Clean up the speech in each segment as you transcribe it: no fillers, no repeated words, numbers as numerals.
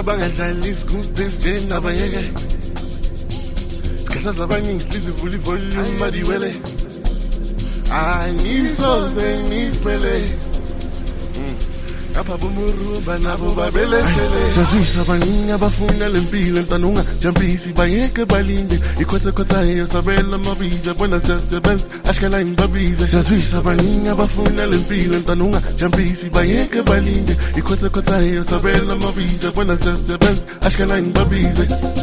bangadlali isigudi esinjeni nabayeke sikhahlaza abaningi sizivula ivolume madiwele angisoze ngisimele apha bomuruba nabo babelesele siyazwisa abaningi abafuna lempilo ntanunga jampisi bayeke balinde ikhothakhothayo sabela amabiza bona siyasebenza ashkala ngibabize siyazwisa abaningi abafuna lempilo ntanunga jampisi bayeke balinde ikhothakhothayo sabela amabiza bona siyasebenza ashkala ngibabize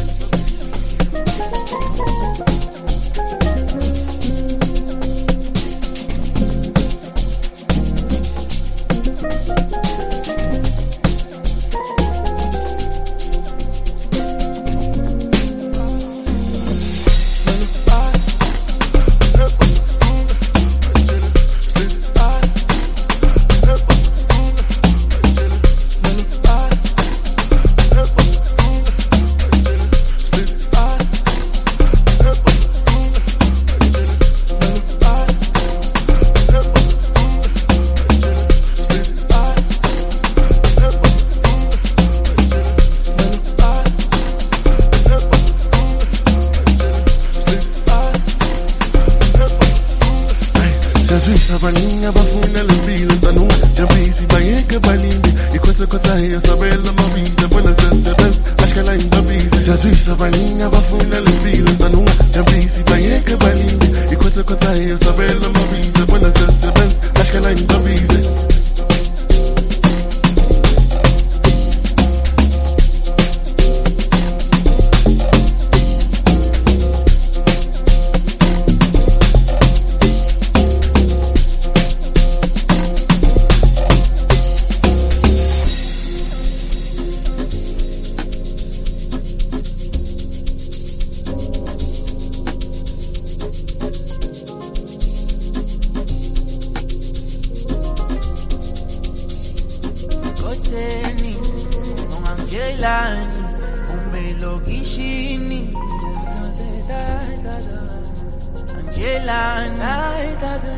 abaningi abafuna lempilo ntanunga jampisi bayeke balinde ikhothakhothayo sabela amabiza bona siyasebenza ashkala ngibabize siyazwisa abaningi abafuna lempilo ntanunga jampisi bayeke balinde ikhothakhothayo sabela amabiza bona siyasebenza ashkala ngibabize Ungangelani umelokishini Angelani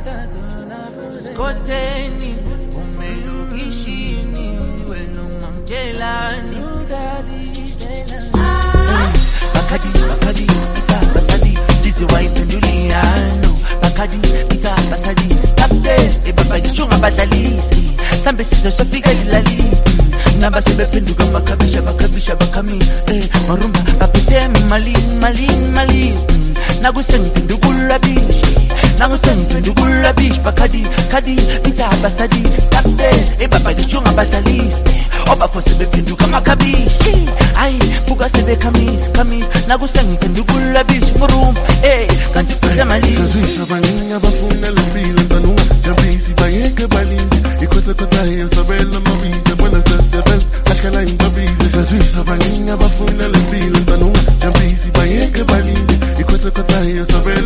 Skoteni umelokishini wena ungangelani Bakadi ita basadi dizi waiphenduliano Bakadi ita basadi tapte ebaba gichunga badlalisi sambe sizo sofika zilalini naba sebephenduka bakhabisha bakami marumba baphethe mali nakusengiphendukula bish bakadi ithaba sadi tapte ebaba gichunga badlalisi oba sebephenduka makhabishi hayi buka sebekhamis nakusengiphendukula bish marumba kanti phethe mali siyazwisa abaningi abafuna lempilo ntanunga jampisi bayeke balinde ikhothakhothayo sabela amabiza bona siyasebenza ashkala ngibabize siyazwisa abaningi abafuna lempilo ntanunga jampisi bayeke balinde ikhothakhothayo sabela